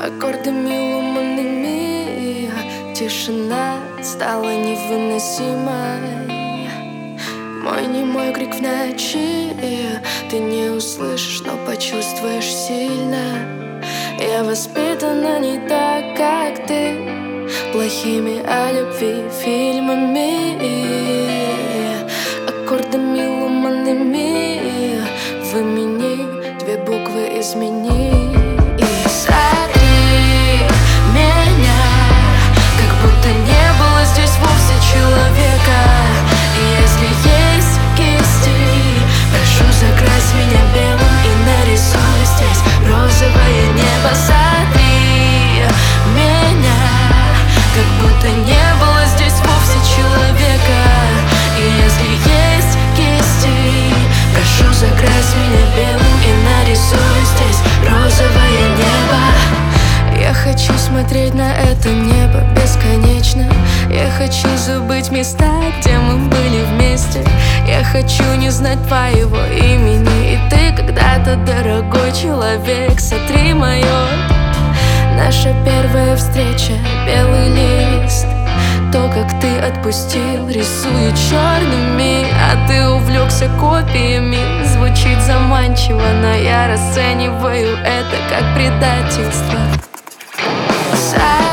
Аккордами ломаными тишина стала невыносимой. Мой немой крик в ночи ты не услышишь, но почувствуешь сильно. Я воспитана не так, как ты, плохими о любви фильмами. Аккордами ломаными вымени, две буквы измени. И сотри меня, как будто не было здесь вовсе человека. И если есть кисти, прошу, закрась меня белым и нарисуй здесь розовое небо. Сотри меня, как будто не было здесь вовсе человека. И если есть кисти, прошу, закрась меня белым и нарисуй здесь розовое небо. Я хочу смотреть на это небо бесконечно. Я хочу забыть места, где мы были вместе. Я хочу не знать твоего имени. И ты когда-то, дорогой человек, сотри мое. Наша первая встреча, белый лист. То, как ты отпустил, рисую черными. А ты увлекся копиями. Звучит заманчиво, но я расцениваю это как предательство.